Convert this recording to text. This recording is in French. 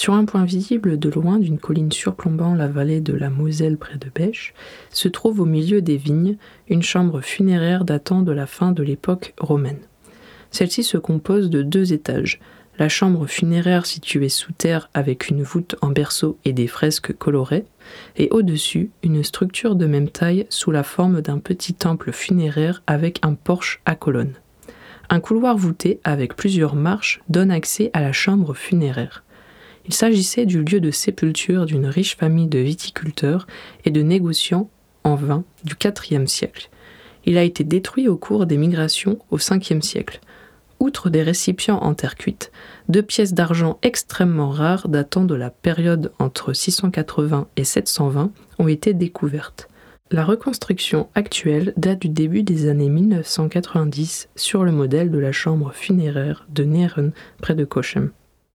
Sur un point visible de loin d'une colline surplombant la vallée de la Moselle près de Bèche, se trouve au milieu des vignes une chambre funéraire datant de la fin de l'époque romaine. Celle-ci se compose de 2 étages. La chambre funéraire située sous terre avec une voûte en berceau et des fresques colorées, et au-dessus, une structure de même taille sous la forme d'un petit temple funéraire avec un porche à colonnes. Un couloir voûté avec plusieurs marches donne accès à la chambre funéraire. Il s'agissait du lieu de sépulture d'une riche famille de viticulteurs et de négociants en vin du IVe siècle. Il a été détruit au cours des migrations au Ve siècle. Outre des récipients en terre cuite, 2 pièces d'argent extrêmement rares datant de la période entre 680 et 720 ont été découvertes. La reconstruction actuelle date du début des années 1990 sur le modèle de la chambre funéraire de Neeren près de Cochem.